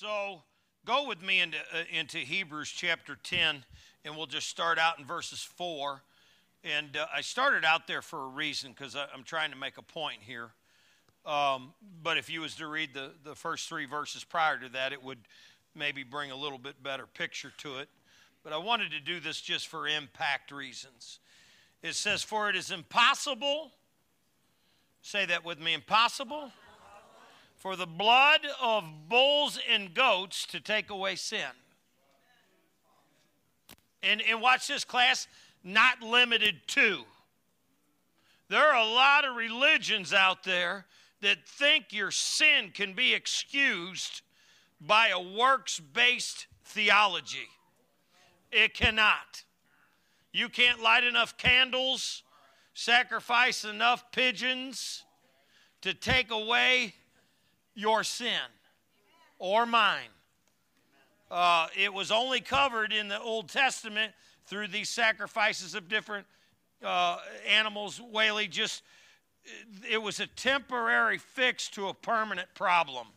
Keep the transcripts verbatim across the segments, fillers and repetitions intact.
So go with me into, uh, into Hebrews chapter ten, and we'll just start out in verses four. And uh, I started out there for a reason, because I'm trying to make a point here. Um, but if you was to read the, the first three verses prior to that, it would maybe bring a little bit better picture to it. But I wanted to do this just for impact reasons. It says, for it is impossible, say that with me, impossible, for the blood of bulls and goats to take away sin. And, and watch this, class, not limited to. There are a lot of religions out there that think your sin can be excused by a works-based theology. It cannot. You can't light enough candles, sacrifice enough pigeons to take away your sin or mine. Uh, it was only covered in the Old Testament through these sacrifices of different uh, animals. Whaley, just, it was a temporary fix to a permanent problem.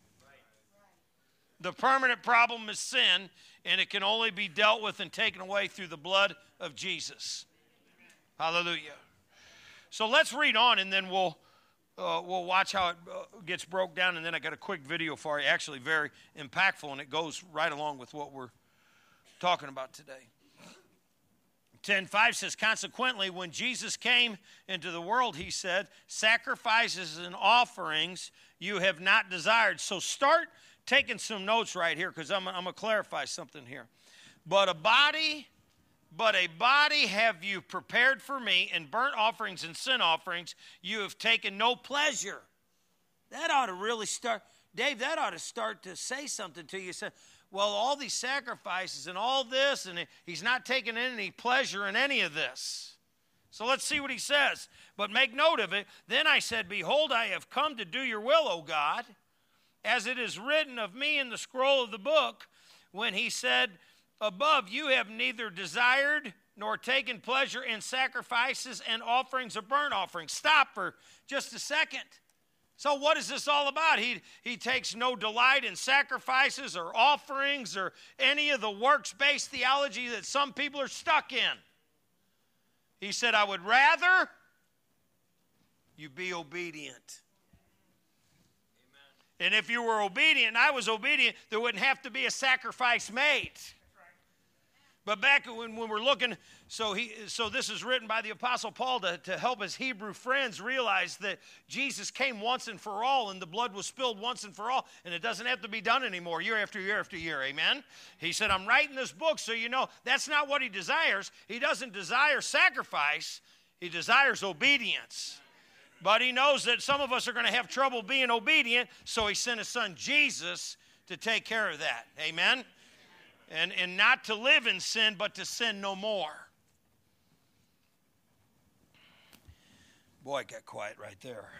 The permanent problem is sin, and it can only be dealt with and taken away through the blood of Jesus. Hallelujah. So let's read on, and then we'll uh, we'll watch how it uh, gets broke down, and then I got a quick video for you, actually very impactful, and it goes right along with what we're talking about today. ten five says, consequently, when Jesus came into the world, he said, sacrifices and offerings you have not desired. So start taking some notes right here, because I'm, I'm going to clarify something here. But a body, but a body have you prepared for me, and burnt offerings and sin offerings you have taken no pleasure. That ought to really start, Dave, that ought to start to say something to you. Say, well, all these sacrifices and all this, and he's not taking any pleasure in any of this. So let's see what he says. But make note of it. Then I said, behold, I have come to do your will, O God, as it is written of me in the scroll of the book, when he said, above, you have neither desired nor taken pleasure in sacrifices and offerings of burnt offerings. Stop for just a second. So what is this all about? He, he takes no delight in sacrifices or offerings or any of the works-based theology that some people are stuck in. He said, I would rather you be obedient. And if you were obedient, and I was obedient, there wouldn't have to be a sacrifice made. But back when, when we're looking, so he, so this is written by the Apostle Paul to, to help his Hebrew friends realize that Jesus came once and for all, and the blood was spilled once and for all, and it doesn't have to be done anymore year after year after year, amen? He said, I'm writing this book so you know that's not what he desires. He doesn't desire sacrifice. He desires obedience. But he knows that some of us are going to have trouble being obedient, so he sent his son Jesus to take care of that. Amen? And, and not to live in sin, but to sin no more. Boy, it got quiet right there.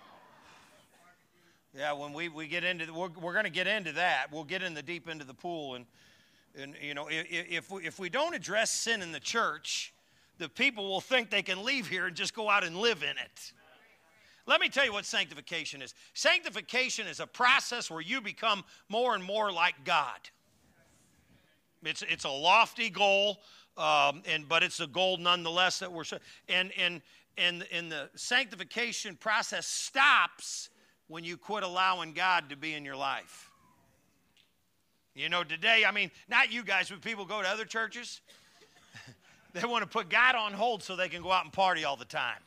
Yeah, when we, we get into, we're, we're going to get into that. We'll get in the deep into the pool. And, and you know, if, if, we, if we don't address sin in the church, the people will think they can leave here and just go out and live in it. Let me tell you what sanctification is. Sanctification is a process where you become more and more like God. It's it's a lofty goal, um, and but it's a goal nonetheless that we're and and and and the sanctification process stops when you quit allowing God to be in your life. You know, today, I mean, not you guys, but people go to other churches. They want to put God on hold so they can go out and party all the time.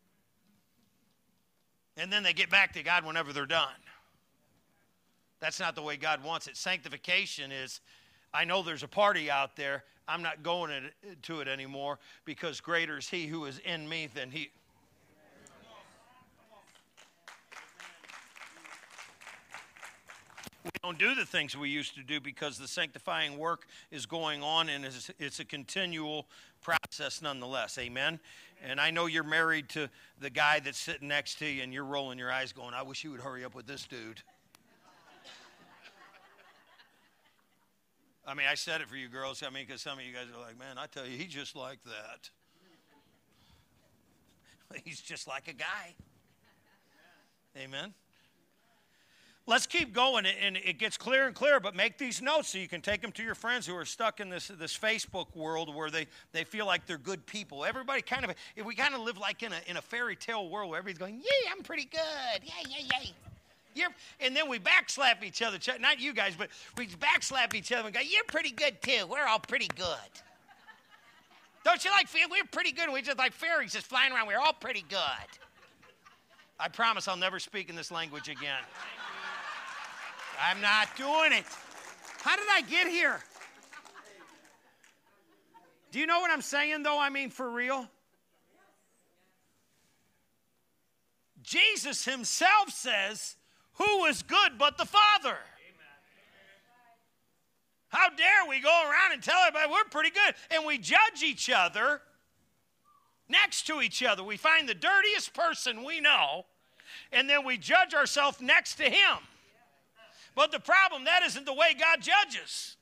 And then they get back to God whenever they're done. That's not the way God wants it. Sanctification is, I know there's a party out there. I'm not going to it anymore because greater is he who is in me than he. We don't do the things we used to do because the sanctifying work is going on, and it's, it's a continual process nonetheless. Amen? And I know you're married to the guy that's sitting next to you, and you're rolling your eyes going, I wish he would hurry up with this dude. I mean, I said it for you girls. I mean, because some of you guys are like, man, I tell you, he's just like that. He's just like a guy. Amen? let's keep going, and it gets clearer and clearer, but make these notes so you can take them to your friends who are stuck in this, this Facebook world where they, they feel like they're good people. Everybody kind of, we kind of live like in a, in a fairy tale world where everybody's going, yeah, I'm pretty good, yeah, yeah, yeah. You're, and then we backslap each other, not you guys, but we backslap each other and go, you're pretty good too, we're all pretty good. Don't you like, we're pretty good, and we just like fairies just flying around, we're all pretty good. I promise I'll never speak in this language again. I'm not doing it. How did I get here? Do you know what I'm saying, though? I mean, for real? Jesus himself says, who is good but the Father? How dare we go around and tell everybody we're pretty good, and we judge each other next to each other. We find the dirtiest person we know, and then we judge ourselves next to him. But the problem, that isn't the way God judges.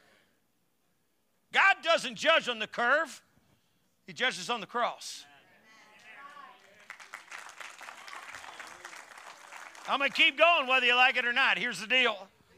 God doesn't judge on the curve. He judges on the cross. I'm going to keep going whether you like it or not. Here's the deal.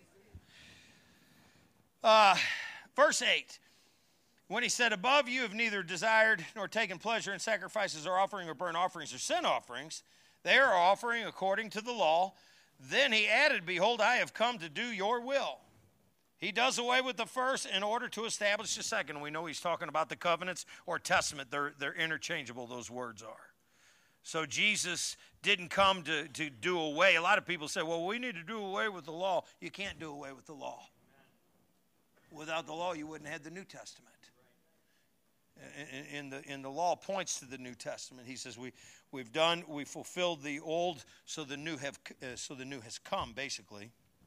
Uh, verse eight. When he said, above you have neither desired nor taken pleasure in sacrifices or offering or burnt offerings or sin offerings, they are offering according to the law. Then he added, behold, I have come to do your will. He does away with the first in order to establish the second. We know he's talking about the covenants or testament. They're, they're interchangeable, those words are. So Jesus didn't come to, to do away. A lot of people say, well, we need to do away with the law. You can't do away with the law. Without the law, you wouldn't have the New Testament. In, in the in the law points to the New Testament. He says we we've done we fulfilled the old, so the new have uh, so the new has come. Basically,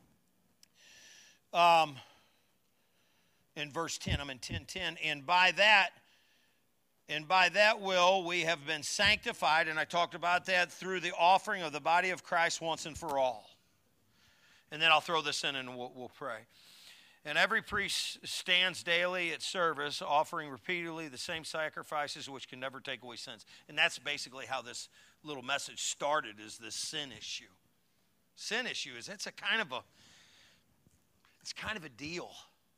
um, in verse ten, I'm in ten ten, and by that, and by that will we have been sanctified, and I talked about that through the offering of the body of Christ once and for all. And then I'll throw this in and we'll, we'll pray. And every priest stands daily at service, offering repeatedly the same sacrifices which can never take away sins. And that's basically how this little message started, is this sin issue. Sin issue is it's a kind of a it's kind of a deal.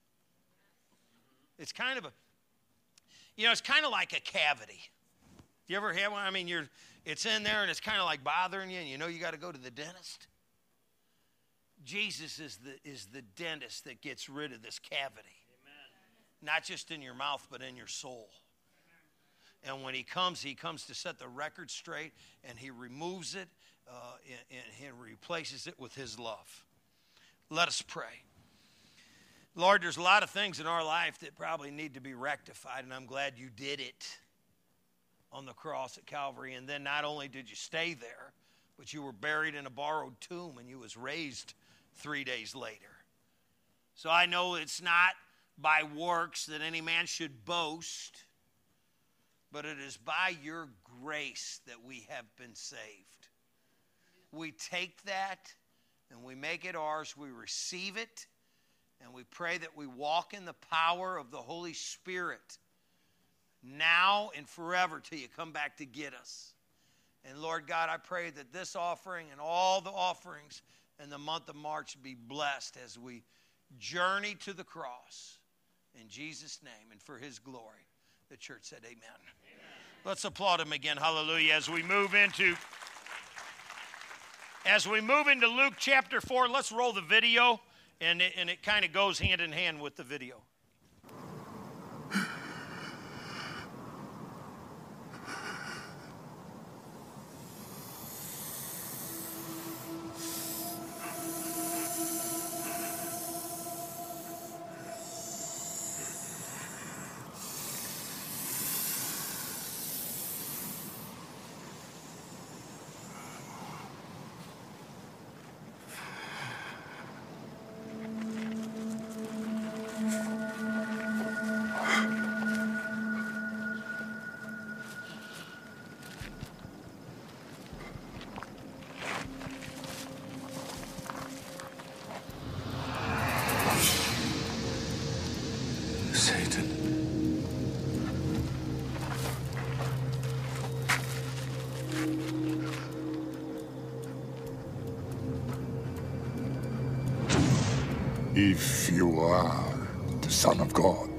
It's kind of a you know, it's kind of like a cavity. You ever have one? I mean, you're it's in there and it's kind of like bothering you, and you know you got to go to the dentist. Jesus is the is the dentist that gets rid of this cavity. Amen. Not just in your mouth, but in your soul. Amen. And when he comes, he comes to set the record straight, and he removes it, uh, and, and he replaces it with his love. Let us pray. Lord, there's a lot of things in our life that probably need to be rectified, and I'm glad you did it on the cross at Calvary. And then not only did you stay there, but you were buried in a borrowed tomb, and you was raised three days later. So I know it's not by works that any man should boast, but it is by your grace that we have been saved. We take that and we make it ours. We receive it, and we pray that we walk in the power of the Holy Spirit now and forever till you come back to get us. And Lord God, I pray that this offering and all the offerings in the month of March be blessed as we journey to the cross. In Jesus' name and for his glory. The church said amen. Amen. Let's applaud him again. Hallelujah. As we move into as we move into Luke chapter four, let's roll the video, and it, and it kind of goes hand in hand with the video. If you are the Son of God,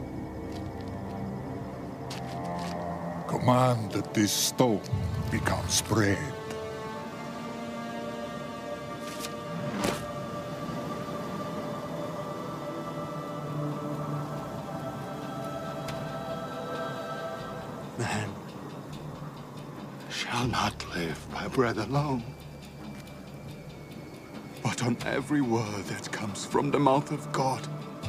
command that this stone becomes bread. Man shall not live by bread alone, but on every word that comes from the mouth of God.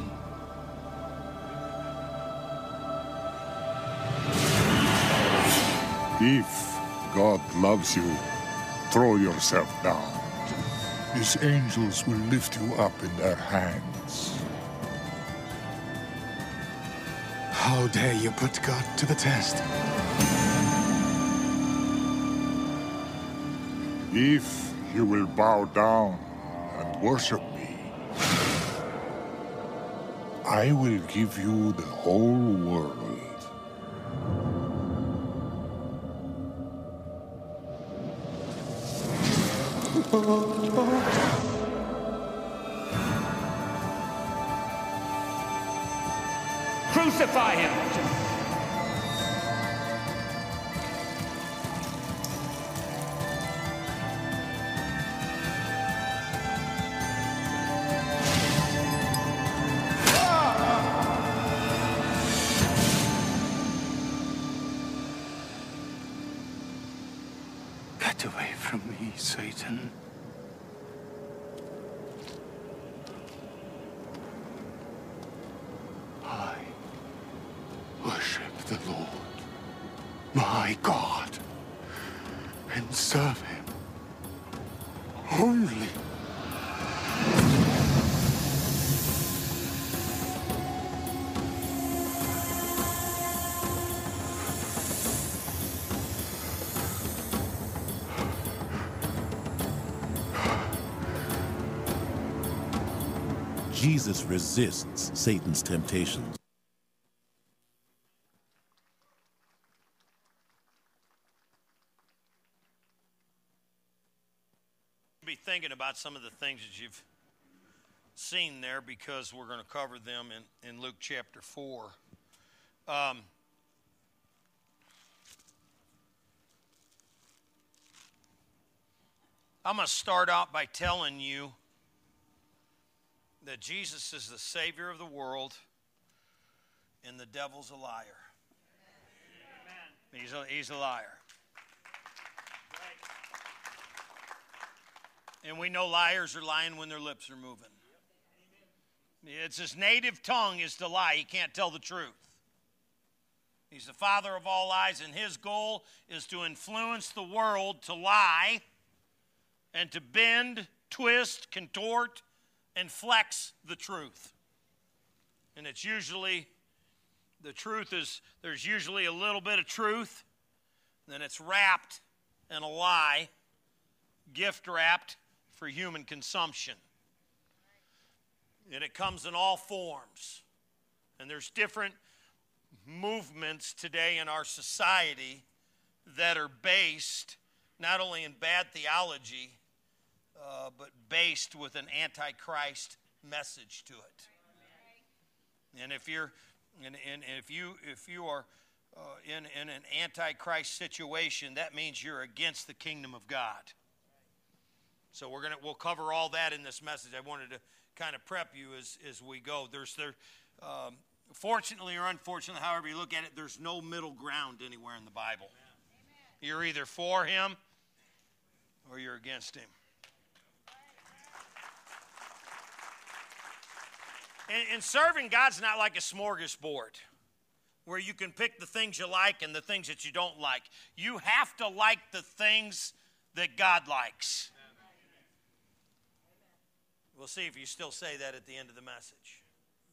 If God loves you, throw yourself down. His angels will lift you up in their hands. How dare you put God to the test? If you will bow down and worship me, I will give you the whole world. Crucify him! Get away from me, Satan. I worship the Lord, my God, and serve him only. Jesus resists Satan's temptations. Be thinking about some of the things that you've seen there, because we're going to cover them in, in Luke chapter four. Um, I'm going to start out by telling you that Jesus is the Savior of the world and the devil's a liar. Amen. He's a, he's a liar. And we know liars are lying when their lips are moving. It's his native tongue is to lie. He can't tell the truth. He's the father of all lies, and his goal is to influence the world to lie and to bend, twist, contort, and flex the truth. And it's usually, the truth is, there's usually a little bit of truth, then it's wrapped in a lie, gift wrapped for human consumption. And it comes in all forms. And there's different movements today in our society that are based not only in bad theology, uh, but based with an antichrist message to it. And if you're, and, and if you if you are uh, in in an antichrist situation, that means you're against the kingdom of God. So we're gonna we'll cover all that in this message. I wanted to kind of prep you as as we go. There's there, um, fortunately or unfortunately, however you look at it, there's no middle ground anywhere in the Bible. Amen. You're either for him or you're against him. And, and serving God's not like a smorgasbord where you can pick the things you like and the things that you don't like. You have to like the things that God likes. We'll see if you still say that at the end of the message.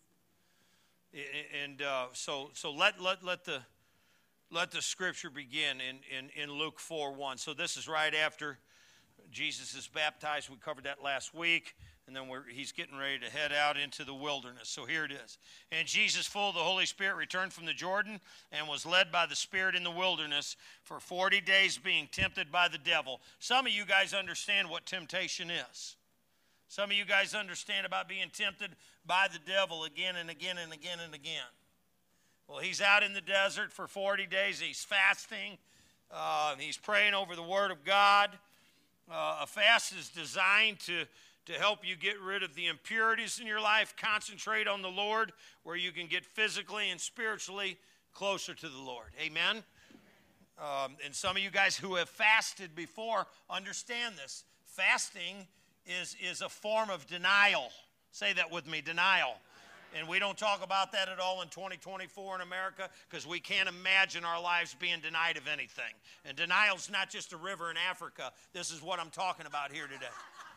And uh, so, so let let let the let the scripture begin in, in, in Luke four one. So this is right after Jesus is baptized. We covered that last week. And then we're, he's getting ready to head out into the wilderness. So here it is. And Jesus, full of the Holy Spirit, returned from the Jordan and was led by the Spirit in the wilderness for forty days being tempted by the devil. Some of you guys understand what temptation is. Some of you guys understand about being tempted by the devil again and again and again and again. Well, he's out in the desert for forty days. He's fasting. Uh, he's praying over the Word of God. Uh, a fast is designed to, to help you get rid of the impurities in your life, concentrate on the Lord, where you can get physically and spiritually closer to the Lord. Amen? Um, and some of you guys who have fasted before understand this. Fasting is, is a form of denial. Say that with me, denial. And we don't talk about that at all in twenty twenty-four in America because we can't imagine our lives being denied of anything. And denial's not just a river in Africa. This is what I'm talking about here today.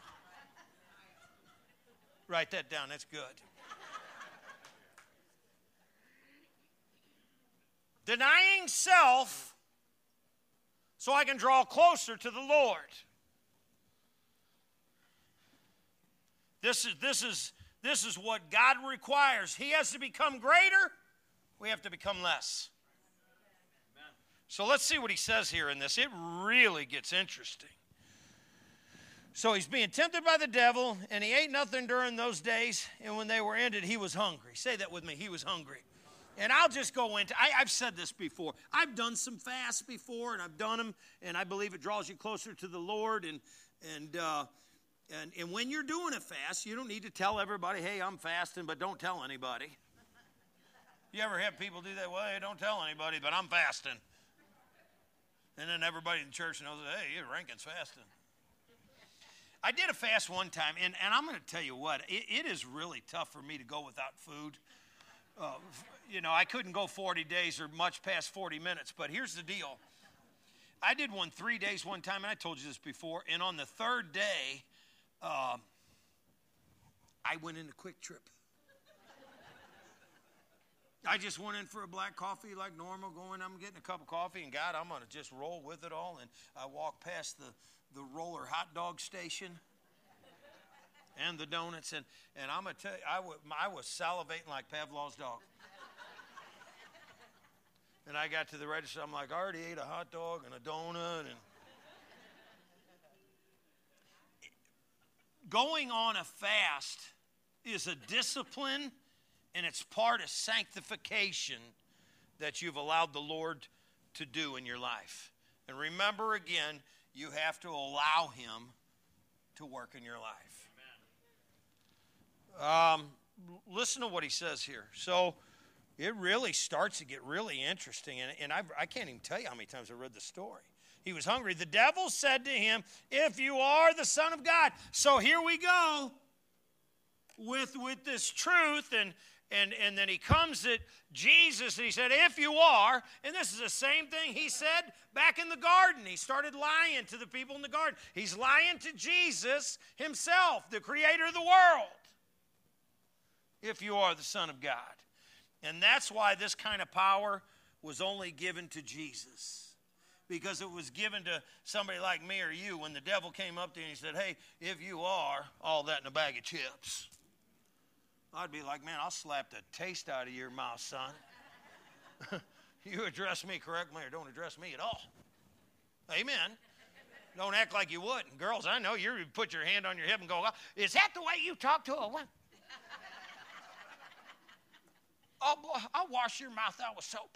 Write that down. That's good. Denying self so I can draw closer to the Lord. This is, this is, this is what God requires. He has to become greater. We have to become less. Amen. So let's see what he says here in this. It really gets interesting. So he's being tempted by the devil, and he ate nothing during those days, and when they were ended, he was hungry. Say that with me. He was hungry. And I'll just go into, I, I've said this before. I've done some fasts before, and I've done them, and I believe it draws you closer to the Lord. And and uh, and and when you're doing a fast, you don't need to tell everybody, hey, I'm fasting, but don't tell anybody. You ever have people do that? Well, hey, don't tell anybody, but I'm fasting. And then everybody in the church knows, hey, you're Rankin's fasting. I did a fast one time, and, and I'm going to tell you what, it, it is really tough for me to go without food. Uh, you know, I couldn't go forty days or much past forty minutes, but here's the deal. I did one three days one time, and I told you this before, and on the third day, uh, I went into Quick Trip. I just went in for a black coffee like normal, going, I'm getting a cup of coffee, and God, I'm going to just roll with it all, and I walked past the, the roller hot dog station and the donuts, and, and I'm going to tell you, I, w- I was salivating like Pavlov's dog. And I got to the register, I'm like, I already ate a hot dog and a donut. And going on a fast is a discipline, and it's part of sanctification that you've allowed the Lord to do in your life. And remember again, you have to allow him to work in your life. Um, listen to what he says here. So it really starts to get really interesting. And, and I, I can't even tell you how many times I read the story. He was hungry. The devil said to him, if you are the Son of God. So here we go with, with this truth. And, and, and then he comes at Jesus and he said, if you are. And this is the same thing he said back in the garden. He started lying to the people in the garden. He's lying to Jesus himself, the creator of the world. If you are the Son of God. And that's why this kind of power was only given to Jesus. Because it was given to somebody like me or you when the devil came up to you and he said, hey, if you are all that in a bag of chips. I'd be like, man, I'll slap the taste out of your mouth, son. You address me correctly or don't address me at all. Amen. Don't act like you would. And girls, I know you put your hand on your hip and go, is that the way you talk to a woman? Oh, boy, I'll wash your mouth out with soap.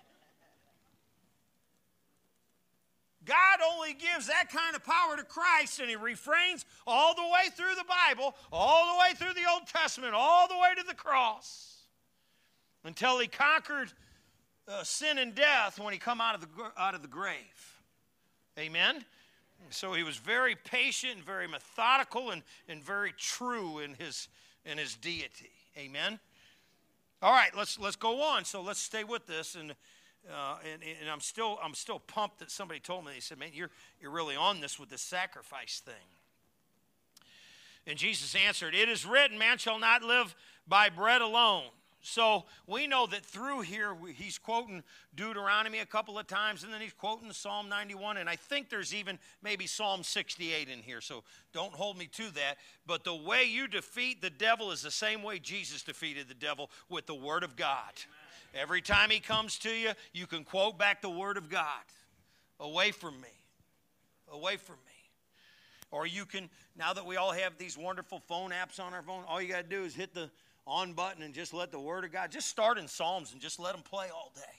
God only gives that kind of power to Christ, and he refrains all the way through the Bible, all the way through the Old Testament, all the way to the cross, until he conquered uh, sin and death when he come out of the out of the grave. Amen? So he was very patient and very methodical and, and very true in his, in his deity. Amen? All right, let's let's go on. So let's stay with this, and uh, and, and I'm still I'm still pumped that somebody told me. They said, "Man, you're you're really on this with this sacrifice thing." And Jesus answered, "It is written, man shall not live by bread alone." So we know that through here he's quoting Deuteronomy a couple of times, and then he's quoting Psalm ninety-one, and I think there's even maybe Psalm sixty-eight in here, so don't hold me to that. But the way you defeat the devil is the same way Jesus defeated the devil, with the Word of God. Amen. Every time he comes to you, you can quote back the Word of God. Away from me. Away from me. Or you can, now that we all have these wonderful phone apps on our phone, all you got to do is hit the on button and just let the Word of God, just start in Psalms and just let them play all day.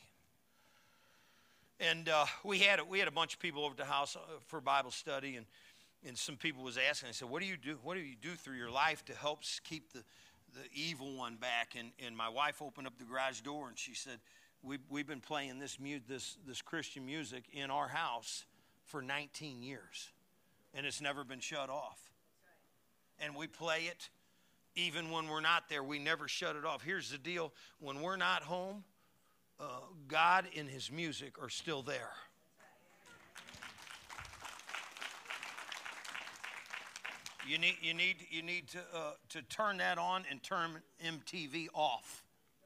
And uh, we had we had a bunch of people over at the house for Bible study, and, and some people was asking, I said, what do you do? What do you do through your life to help keep the, the evil one back? And, and my wife opened up the garage door, and she said, we, we've been playing this, mu- this, this Christian music in our house for nineteen years. And it's never been shut off. And we play it even when we're not there. We never shut it off. Here's the deal. When we're not home, uh, God and his music are still there. You need, you need, you need to, uh, to turn that on and turn M T V off.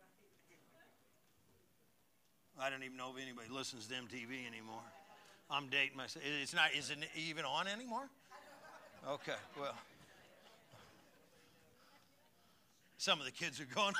I don't even know if anybody listens to M T V anymore. I'm dating myself. It's not, is it even on anymore? Okay, well. Some of the kids are going,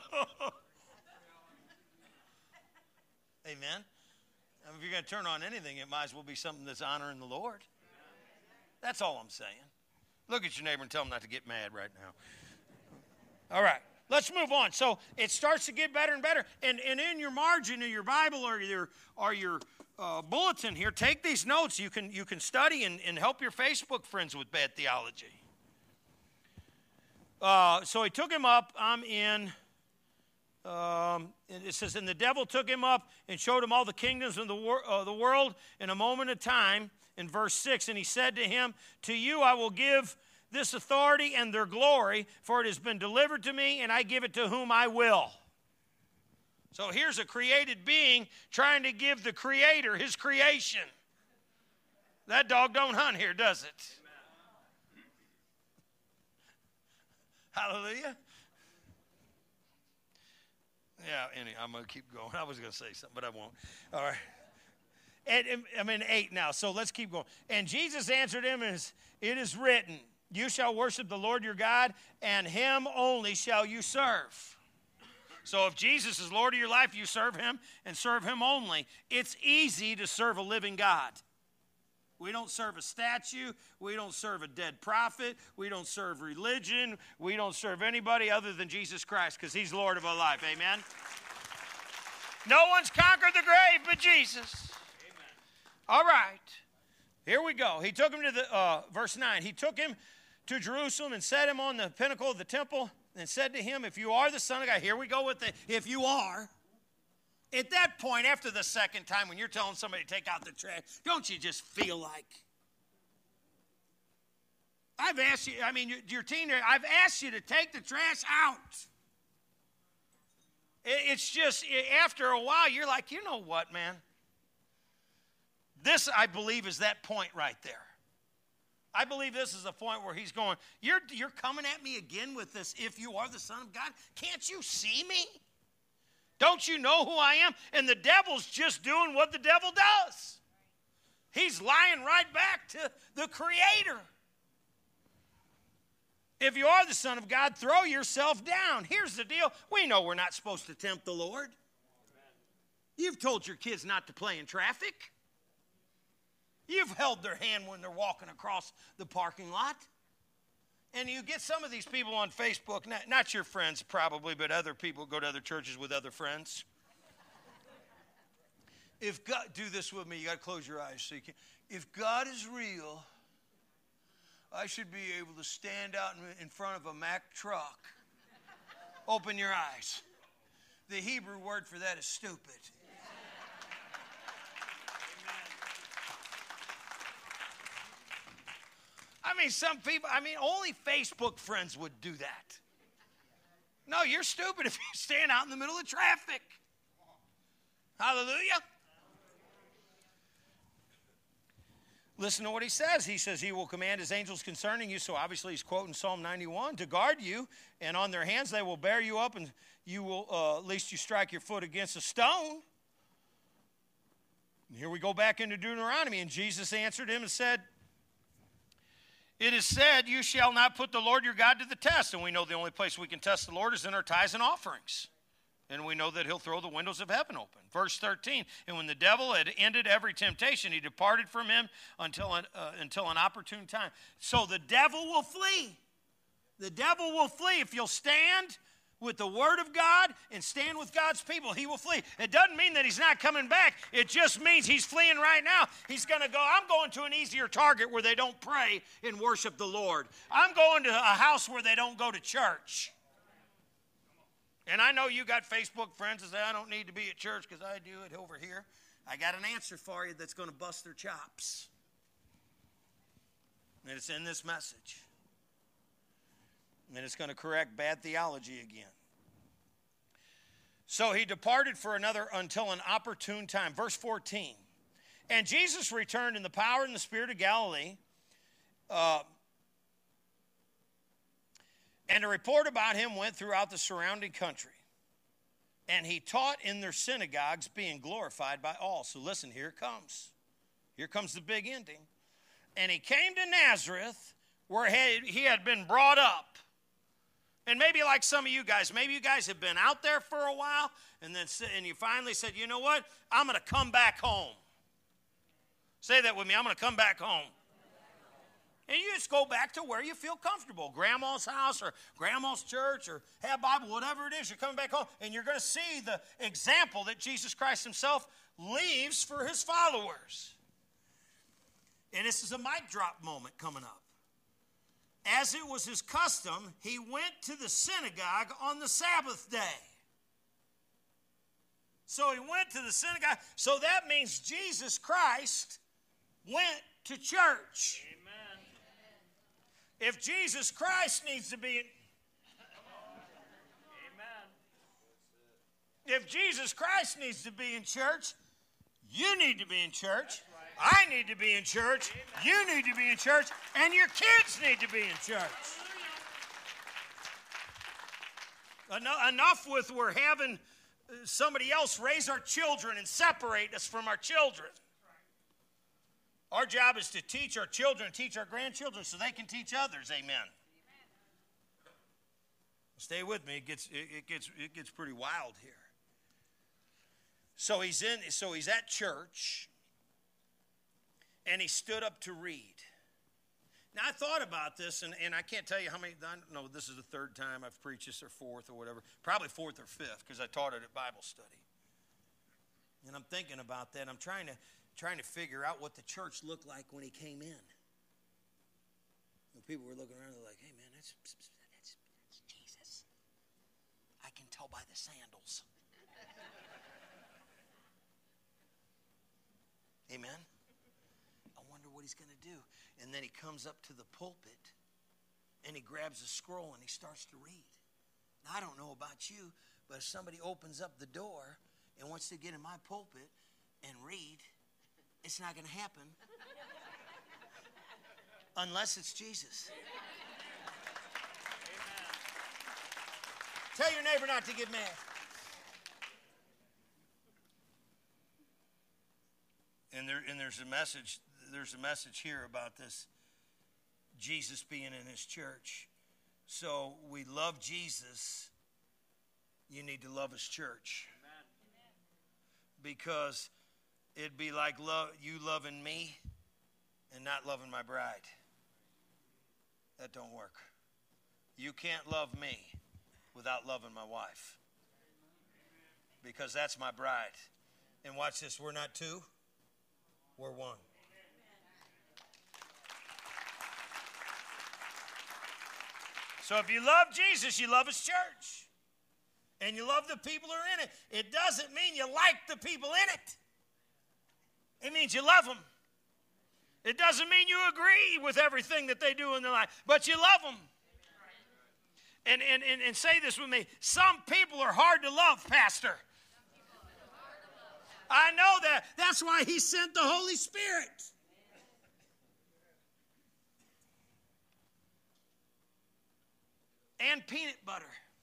amen. I mean, if you're going to turn on anything, it might as well be something that's honoring the Lord. That's all I'm saying. Look at your neighbor and tell him not to get mad right now. All right. Let's move on. So it starts to get better and better. And, and in your margin of your Bible or your, or your uh, bulletin here, take these notes. You can, you can study and, and help your Facebook friends with bad theology. Uh, so he took him up. I'm in, um, it says, and the devil took him up and showed him all the kingdoms of the, wor- uh, the world in a moment of time. In verse six, and he said to him, to you I will give this authority and their glory, for it has been delivered to me, and I give it to whom I will. So here's a created being trying to give the Creator his creation. That dog don't hunt here, does it? Hallelujah. Yeah, anyway, I'm going to keep going. I was going to say something, but I won't. All right. And, and I'm in eight now, so let's keep going. And Jesus answered him, as it is written, you shall worship the Lord your God, and him only shall you serve. So if Jesus is Lord of your life, you serve him and serve him only. It's easy to serve a living God. We don't serve a statue. We don't serve a dead prophet. We don't serve religion. We don't serve anybody other than Jesus Christ, because he's Lord of our life. Amen? No one's conquered the grave but Jesus. Amen. All right. Here we go. He took him to the, uh, verse nine, he took him to Jerusalem and set him on the pinnacle of the temple and said to him, if you are the Son of God, here we go with the, if you are. At that point, after the second time, when you're telling somebody to take out the trash, don't you just feel like? I've asked you, I mean, your teenager, I've asked you to take the trash out. It's just, after a while, you're like, you know what, man? This, I believe, is that point right there. I believe this is a point where he's going, you're, you're coming at me again with this, if you are the Son of God, can't you see me? Don't you know who I am? And the devil's just doing what the devil does. He's lying right back to the Creator. If you are the Son of God, throw yourself down. Here's the deal. We know we're not supposed to tempt the Lord. You've told your kids not to play in traffic. You've held their hand when they're walking across the parking lot. And you get some of these people on Facebook, not, not your friends probably, but other people who go to other churches with other friends. If God, do this with me, you got to close your eyes so you can. If God is real, I should be able to stand out in, in front of a Mack truck. Open your eyes. The Hebrew word for that is stupid. I mean, some people, I mean, only Facebook friends would do that. No, you're stupid if you stand out in the middle of traffic. Hallelujah. Listen to what he says. He says he will command his angels concerning you. So obviously he's quoting Psalm ninety-one, to guard you, and on their hands they will bear you up, and you will, uh, at least you strike your foot against a stone. And here we go back into Deuteronomy, and Jesus answered him and said, it is said, you shall not put the Lord your God to the test. And we know the only place we can test the Lord is in our tithes and offerings. And we know that he'll throw the windows of heaven open. Verse thirteen, and when the devil had ended every temptation, he departed from him until an, uh, until an opportune time. So the devil will flee. The devil will flee. If you'll stand with the word of God and stand with God's people, he will flee. It doesn't mean that he's not coming back. It just means he's fleeing right now. He's going to go, I'm going to an easier target where they don't pray and worship the Lord. I'm going to a house where they don't go to church. And I know you got Facebook friends that say, I don't need to be at church because I do it over here. I got an answer for you that's going to bust their chops. And it's in this message. And it's going to correct bad theology again. So he departed for another until an opportune time. Verse fourteen. And Jesus returned in the power and the spirit of Galilee. Uh, and a report about him went throughout the surrounding country. And he taught in their synagogues, being glorified by all. So listen, here it comes. Here comes the big ending. And he came to Nazareth, where he had been brought up. And maybe like some of you guys, maybe you guys have been out there for a while, and then and you finally said, you know what? I'm going to come back home. Say that with me. I'm going to come back home. And you just go back to where you feel comfortable. Grandma's house or grandma's church or have Bible, whatever it is. You're coming back home, and you're going to see the example that Jesus Christ himself leaves for his followers. And this is a mic drop moment coming up. As it was his custom, he went to the synagogue on the Sabbath day. So he went to the synagogue. So that means Jesus Christ went to church. Amen. If Jesus Christ needs to be in, Amen. If Jesus Christ needs to be in church, you need to be in church. I need to be in church. You need to be in church. And your kids need to be in church. Enough with we're having somebody else raise our children and separate us from our children. Our job is to teach our children, teach our grandchildren so they can teach others. Amen. Stay with me. It gets, it, it gets, it gets pretty wild here. So he's in. So he's at church. And he stood up to read. Now, I thought about this, and, and I can't tell you how many, I don't know, this is the third time I've preached this, or fourth, or whatever. Probably fourth or fifth, because I taught it at Bible study. And I'm thinking about that. I'm trying to, trying to figure out what the church looked like when he came in. And people were looking around, they're like, hey, man, that's, that's, that's Jesus. I can tell by the sandals. Amen. What he's going to do. And then he comes up to the pulpit and he grabs a scroll and he starts to read. Now, I don't know about you, but if somebody opens up the door and wants to get in my pulpit and read, it's not going to happen unless it's Jesus. Amen. Tell your neighbor not to get mad. And there and there's a message There's a message here about this Jesus being in his church. So we love Jesus. You need to love his church. Amen. Because it'd be like love, you loving me and not loving my bride. That don't work. You can't love me without loving my wife. Because that's my bride. And watch this, we're not two, we're one. So if you love Jesus, you love his church. And you love the people who are in it. It doesn't mean you like the people in it. It means you love them. It doesn't mean you agree with everything that they do in their life, but you love them. And, and, and, and say this with me. Some people are hard to love, Pastor. I know that. That's why he sent the Holy Spirit. And peanut butter.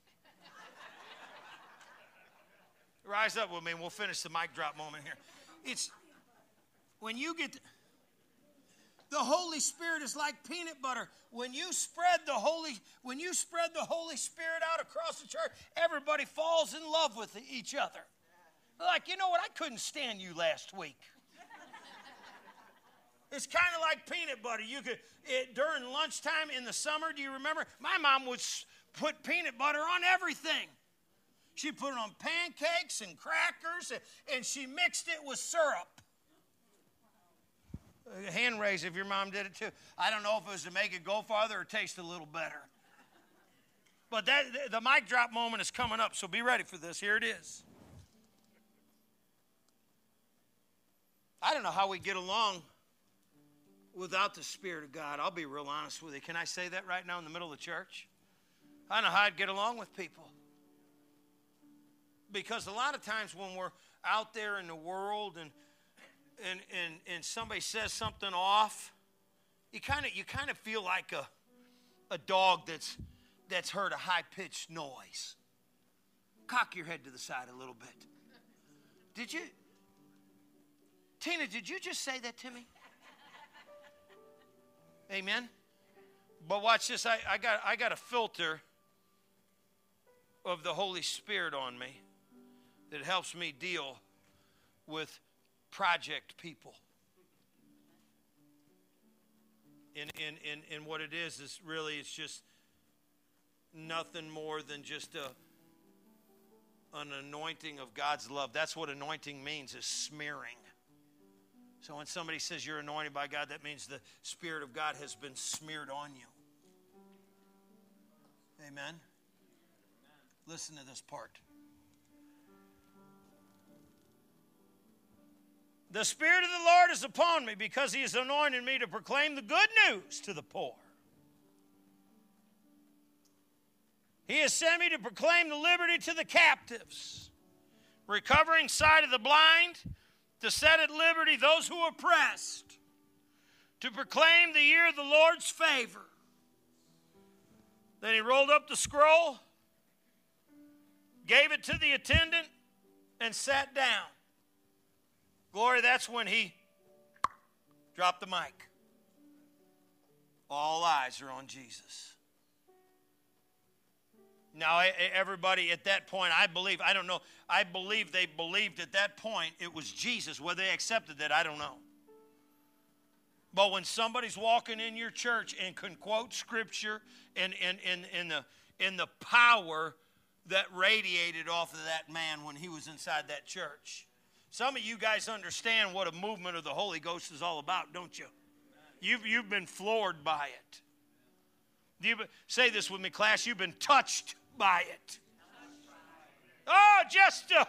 Rise up with me and we'll finish the mic drop moment here. It's when you get to, The Holy Spirit is like peanut butter. When you spread the Holy, when you spread the Holy Spirit out across the church, everybody falls in love with each other. Like, you know what? I couldn't stand you last week. It's kind of like peanut butter. You could it, during lunchtime in the summer. Do you remember? My mom would put peanut butter on everything. She put it on pancakes and crackers, and, and she mixed it with syrup. Hand raise if your mom did it too. I don't know if it was to make it go farther or taste a little better. But that the mic drop moment is coming up, so be ready for this. Here it is. I don't know how we get along without the Spirit of God. I'll be real honest with you. Can I say that right now in the middle of the church? I don't know how I'd get along with people. Because a lot of times when we're out there in the world and and and, and somebody says something off, you kind of you kind of feel like a a dog that's that's heard a high-pitched noise. Cock your head to the side a little bit. Did you? Tina, did you just say that to me? Amen. But watch this. I, I got I got a filter of the Holy Spirit on me that helps me deal with project people. And in, in, in what it is, is really it's just nothing more than just a an anointing of God's love. That's what anointing means, is smearing. So when somebody says you're anointed by God, that means the Spirit of God has been smeared on you. Amen? Listen to this part. The Spirit of the Lord is upon me because He has anointed me to proclaim the good news to the poor. He has sent me to proclaim the liberty to the captives, recovering sight of the blind, to set at liberty those who are oppressed, to proclaim the year of the Lord's favor. Then he rolled up the scroll, gave it to the attendant, and sat down. Glory, that's when he dropped the mic. All eyes are on Jesus. Now, everybody at that point, I believe, I don't know, I believe they believed at that point it was Jesus. Whether they accepted that, I don't know. But when somebody's walking in your church and can quote Scripture and in, in, in, the, in the power that radiated off of that man when he was inside that church. Some of you guys understand what a movement of the Holy Ghost is all about, don't you? You've, you've been floored by it. You, say this with me, class. You've been touched by it. Oh, just a,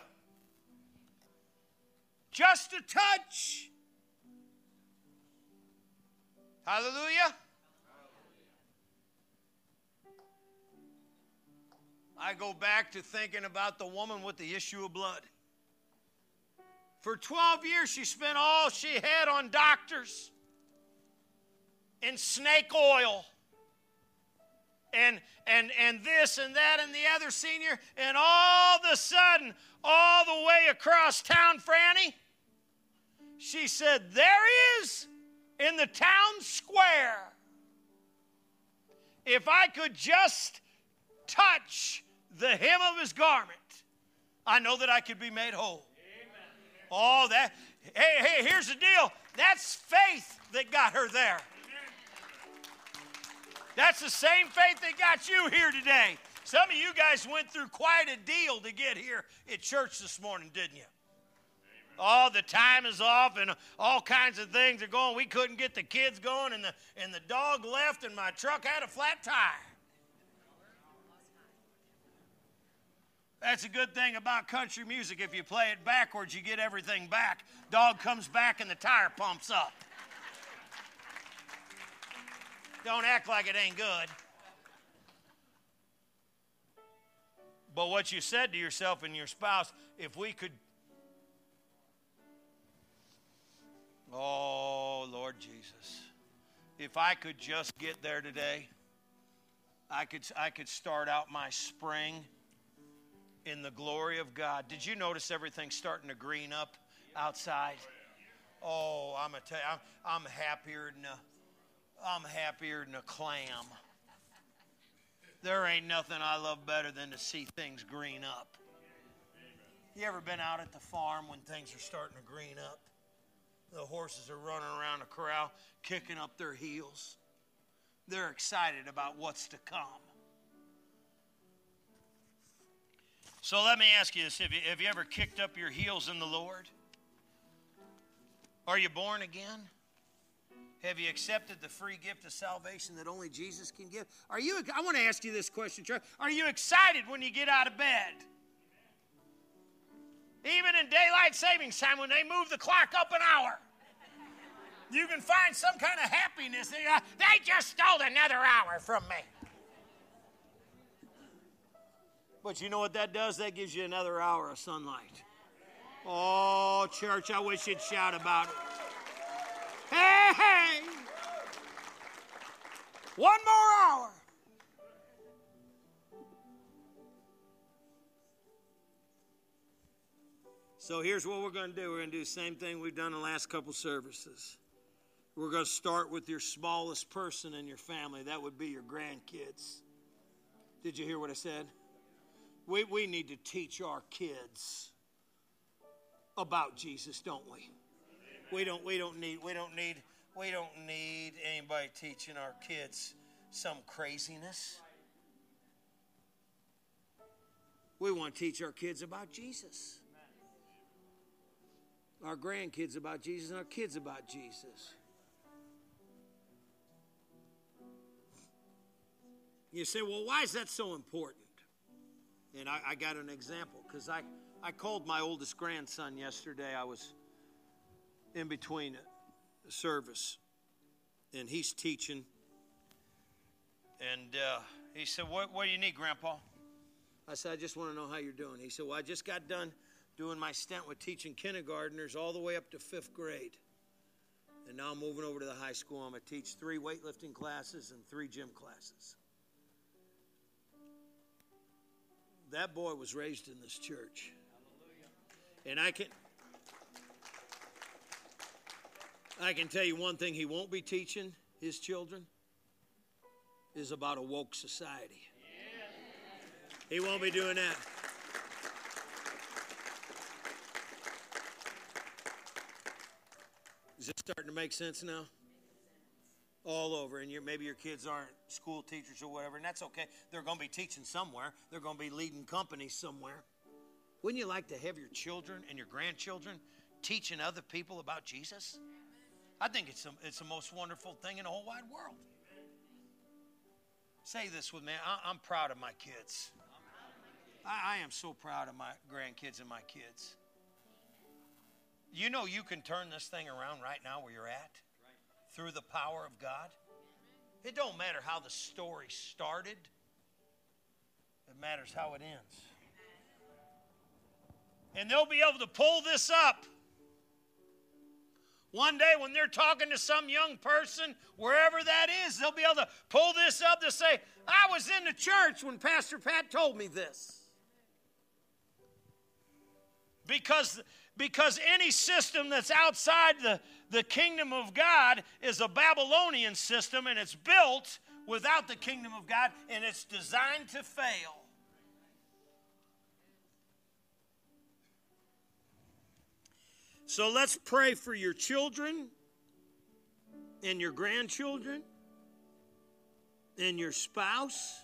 just a touch. Hallelujah. I go back to thinking about the woman with the issue of blood. For twelve years, she spent all she had on doctors and snake oil and, and, and this and that and the other, senior. And all of a sudden, all the way across town, Franny, she said, there is in the town square, if I could just touch the hem of his garment, I know that I could be made whole. Oh, that, hey, hey, here's the deal. That's faith that got her there. That's the same faith that got you here today. Some of you guys went through quite a deal to get here at church this morning, didn't you? Oh, the time is off and all kinds of things are going. We couldn't get the kids going and the, and the dog left and my truck had a flat tire. That's a good thing about country music. If you play it backwards, you get everything back. Dog comes back and the tire pumps up. Don't act like it ain't good. But what you said to yourself and your spouse, if we could, oh, Lord Jesus, if I could just get there today, I could, I could start out my spring in the glory of God. Did you notice everything starting to green up outside? Oh, I'm gonna tell you, I'm, I'm happier than a, I'm happier than a clam. There ain't nothing I love better than to see things green up. You ever been out at the farm when things are starting to green up? The horses are running around the corral, kicking up their heels. They're excited about what's to come. So let me ask you this. Have you, have you ever kicked up your heels in the Lord? Are you born again? Have you accepted the free gift of salvation that only Jesus can give? Are you? I want to ask you this question, church. Are you excited when you get out of bed? Even in daylight savings time, when they move the clock up an hour, you can find some kind of happiness. They just stole another hour from me. But you know what that does? That gives you another hour of sunlight. Oh, church, I wish you'd shout about it. Hey, hey! One more hour. So here's what we're going to do. We're going to do the same thing we've done the last couple services. We're going to start with your smallest person in your family. That would be your grandkids. Did you hear what I said? We, we need to teach our kids about Jesus, don't we? We don't we don't need we don't need we don't need anybody teaching our kids some craziness. We want to teach our kids about Jesus. Our grandkids about Jesus and our kids about Jesus. You say, well, why is that so important? And I, I got an example because I, I called my oldest grandson yesterday. I was in between a service, and he's teaching. And uh, he said, what, what do you need, Grandpa? I said, I just want to know how you're doing. He said, well, I just got done doing my stint with teaching kindergartners all the way up to fifth grade. And now I'm moving over to the high school. I'm going to teach three weightlifting classes and three gym classes. That boy was raised in this church. And I can I can tell you one thing he won't be teaching his children is about a woke society. He won't be doing that. Is it starting to make sense now? All over, and you're, maybe your kids aren't school teachers or whatever, and that's okay. They're going to be teaching somewhere. They're going to be leading companies somewhere. Wouldn't you like to have your children and your grandchildren teaching other people about Jesus? I think it's, a, it's the most wonderful thing in the whole wide world. Say this with me. I, I'm proud of my kids. I, I am so proud of my grandkids and my kids. You know you can turn this thing around right now where you're at. Through the power of God. It don't matter how the story started. It matters how it ends. And they'll be able to pull this up. One day when they're talking to some young person, wherever that is, they'll be able to pull this up to say, I was in the church when Pastor Pat told me this. Because, because any system that's outside the, the kingdom of God is a Babylonian system, and it's built without the kingdom of God, and it's designed to fail. So let's pray for your children and your grandchildren and your spouse.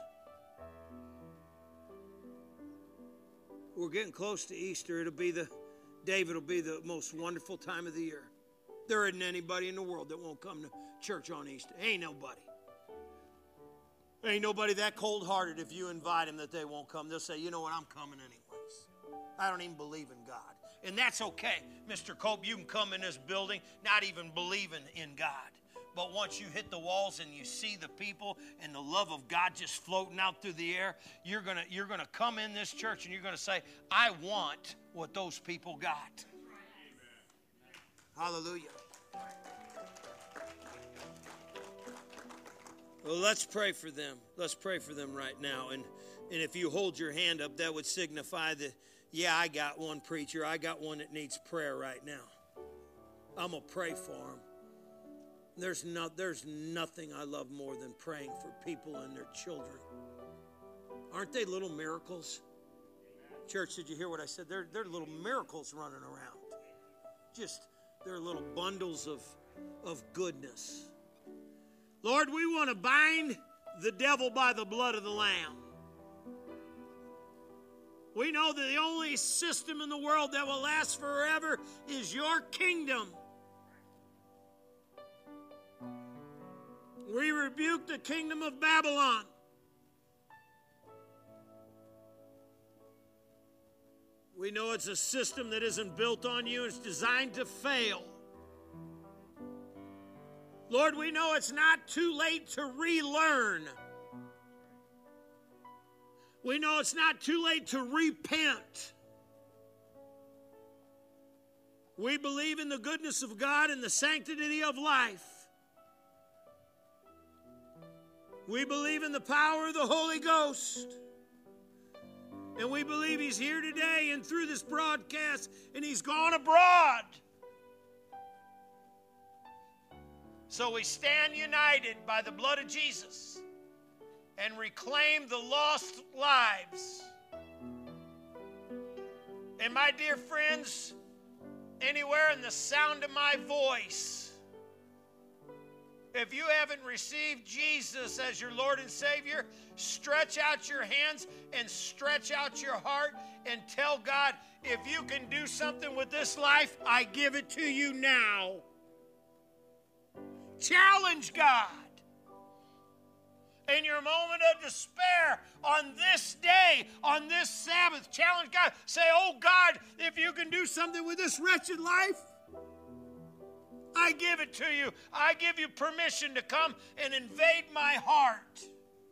We're getting close to Easter. It'll be the, David will be the most wonderful time of the year. There isn't anybody in the world that won't come to church on Easter. Ain't nobody. Ain't nobody that cold-hearted if you invite them that they won't come. They'll say, you know what, I'm coming anyways. I don't even believe in God. And that's okay. Mister Cope, you can come in this building not even believing in God. But once you hit the walls and you see the people and the love of God just floating out through the air, you're gonna you're gonna come in this church and you're gonna say, I want what those people got. Hallelujah. Well, let's pray for them. Let's pray for them right now. And and if you hold your hand up, that would signify that, yeah, I got one preacher. I got one that needs prayer right now. I'm gonna pray for them. There's, no, there's nothing I love more than praying for people and their children. Aren't they little miracles? Church, did you hear what I said? They're, they're little miracles running around. Just, they're little bundles of, of goodness. Lord, we want to bind the devil by the blood of the Lamb. We know that the only system in the world that will last forever is your kingdom. We rebuke the kingdom of Babylon. We know it's a system that isn't built on you. It's designed to fail. Lord, we know it's not too late to relearn. We know it's not too late to repent. We believe in the goodness of God and the sanctity of life. We believe in the power of the Holy Ghost. And we believe He's here today and through this broadcast, and He's gone abroad. So we stand united by the blood of Jesus and reclaim the lost lives. And my dear friends, anywhere in the sound of my voice, if you haven't received Jesus as your Lord and Savior, stretch out your hands and stretch out your heart and tell God, if you can do something with this life, I give it to you now. Challenge God. In your moment of despair, on this day, on this Sabbath, challenge God. Say, oh God, if you can do something with this wretched life, I give it to you. I give you permission to come and invade my heart.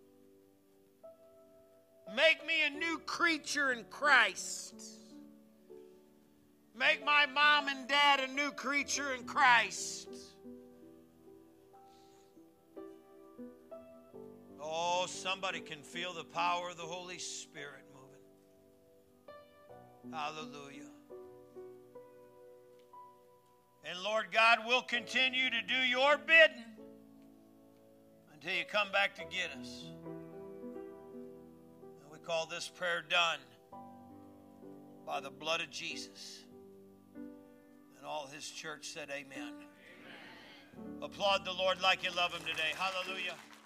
Make me a new creature in Christ. Make my mom and dad a new creature in Christ. Oh, somebody can feel the power of the Holy Spirit moving. Hallelujah. And Lord God, we'll continue to do your bidding until you come back to get us. And we call this prayer done by the blood of Jesus. And all His church said amen. Amen. Applaud the Lord like you love Him today. Hallelujah.